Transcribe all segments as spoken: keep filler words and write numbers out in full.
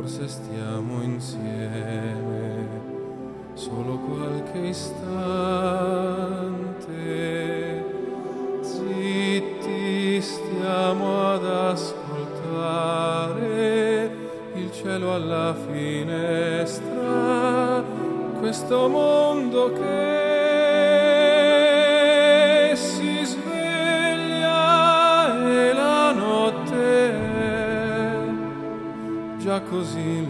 forse stiamo insieme solo qualche istante, zitti stiamo ad ascoltare il cielo alla finestra, questo mondo che si sveglia e la notte è già così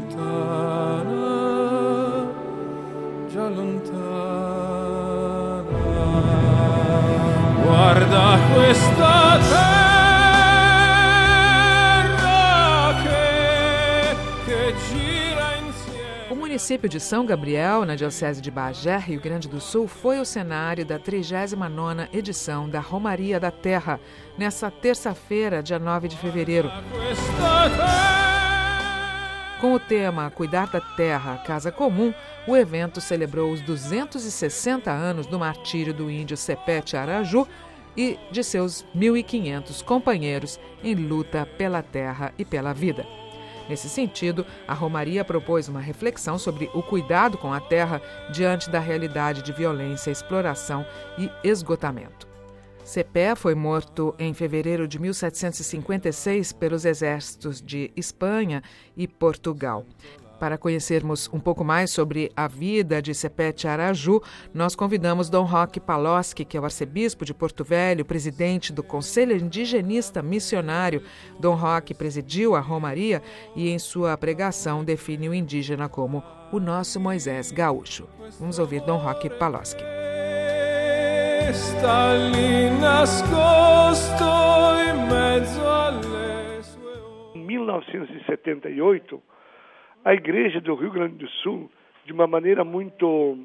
lontana, già lontana. Guarda questa terra che, che gira insieme. O município de São Gabriel, na diocese de Bagé, Rio Grande do Sul, foi o cenário da trigésima nona edição da Romaria da Terra, nessa terça-feira, dia nove de fevereiro. Com o tema Cuidar da Terra, Casa Comum, o evento celebrou os duzentos e sessenta anos do martírio do índio Sepete Araju e de seus mil e quinhentos companheiros em luta pela terra e pela vida. Nesse sentido, a Romaria propôs uma reflexão sobre o cuidado com a terra diante da realidade de violência, exploração e esgotamento. Cepé foi morto em fevereiro de mil setecentos e cinquenta e seis pelos exércitos de Espanha e Portugal. Para conhecermos um pouco mais sobre a vida de Sepete Araju, nós convidamos Dom Roque Paloski, que é o arcebispo de Porto Velho, presidente do Conselho Indigenista Missionário. Dom Roque presidiu a Romaria e, em sua pregação, define o indígena como o nosso Moisés gaúcho. Vamos ouvir Dom Roque Paloski. Sta lì nascosto in mezzo alle sue... Em mil novecentos e setenta e oito, a Igreja do Rio Grande do Sul, de uma maneira muito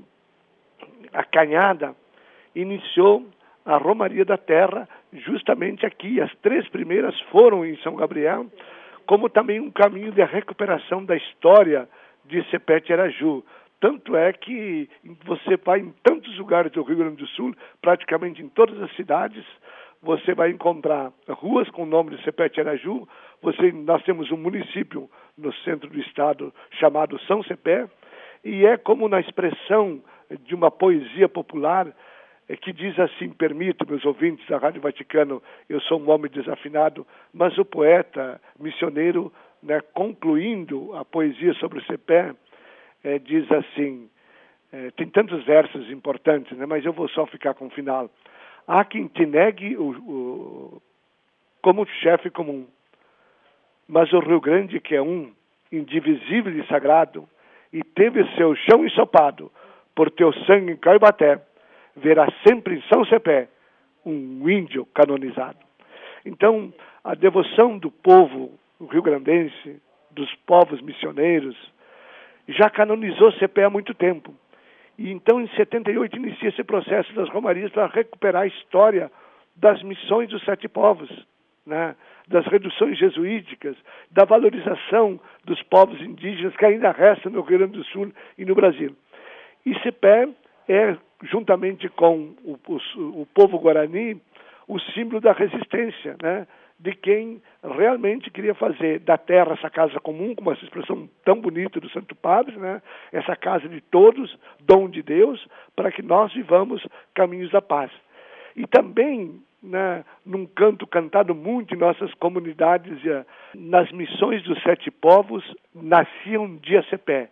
acanhada, iniciou a Romaria da Terra justamente aqui. As três primeiras foram em São Gabriel, como também um caminho de recuperação da história de Sepete Araju. Tanto é que você vai em tantos lugares do Rio Grande do Sul, praticamente em todas as cidades, você vai encontrar ruas com o nome de Sepete Araju. Você, nós temos um município no centro do estado chamado São Cepé, e é como na expressão de uma poesia popular que diz assim, permito, meus ouvintes da Rádio Vaticano, eu sou um homem desafinado, mas o poeta missioneiro, né, concluindo a poesia sobre o Cepé, É, diz assim, é, tem tantos versos importantes, né, mas eu vou só ficar com o final. Há quem te negue o, o, como chefe comum, mas o Rio Grande, que é um, indivisível e sagrado, e teve seu chão ensopado por teu sangue em Caibaté, verá sempre em São Cepé um índio canonizado. Então, a devoção do povo rio-grandense, dos povos missioneiros, já canonizou Cepé há muito tempo. E então, em setenta e oito, inicia esse processo das romarias para recuperar a história das missões dos sete povos, né? Das reduções jesuíticas, da valorização dos povos indígenas que ainda restam no Rio Grande do Sul e no Brasil. E Cepé é, juntamente com o, o, o povo guarani, o símbolo da resistência, né? De quem realmente queria fazer da terra essa casa comum, com essa expressão tão bonita do Santo Padre, né? Essa casa de todos, dom de Deus, para que nós vivamos caminhos da paz. E também, né, num canto cantado muito em nossas comunidades, nas missões dos sete povos, nascia um dia Cepé.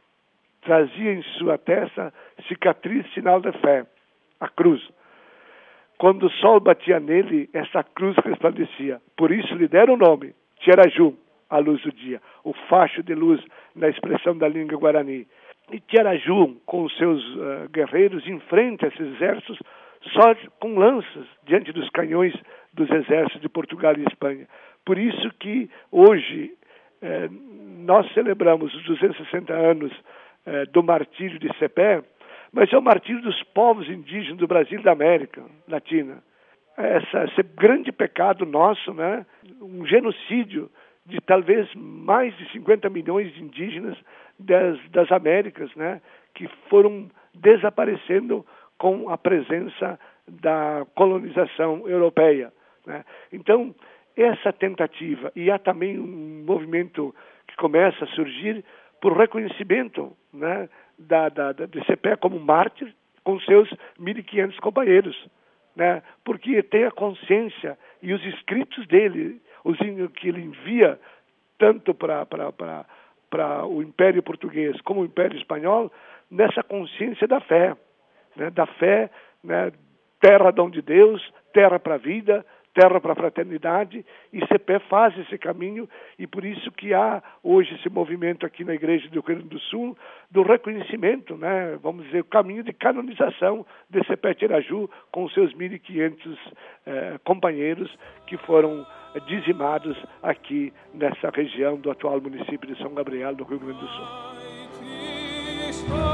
Trazia em sua testa cicatriz, sinal da fé, a cruz. Quando o sol batia nele, essa cruz resplandecia. Por isso lhe deram o nome, Tiaraju, a luz do dia, o facho de luz na expressão da língua guarani. E Tiaraju, com os seus uh, guerreiros, enfrenta esses exércitos só com lanças, diante dos canhões dos exércitos de Portugal e Espanha. Por isso que hoje eh, nós celebramos os duzentos e sessenta anos eh, do martírio de Cepé, mas é o martírio dos povos indígenas do Brasil e da América Latina. Essa, esse grande pecado nosso, né? Um genocídio de talvez mais de cinquenta milhões de indígenas das, das Américas, né? Que foram desaparecendo com a presença da colonização europeia, né? Então, essa tentativa, e há também um movimento que começa a surgir por reconhecimento, né, da, da, da, de Cepé como mártir com seus mil e quinhentos companheiros, né, porque tem a consciência e os escritos dele, os que ele envia tanto para para o Império Português como o Império Espanhol, nessa consciência da fé, né, da fé, né, terra dom de Deus, terra para a vida, terra para a fraternidade, e Cepé faz esse caminho, e por isso que há hoje esse movimento aqui na Igreja do Rio Grande do Sul, do reconhecimento, né, vamos dizer, o caminho de canonização de Cepé Tiraju, com seus mil e quinhentos eh, companheiros que foram dizimados aqui nessa região do atual município de São Gabriel, do Rio Grande do Sul.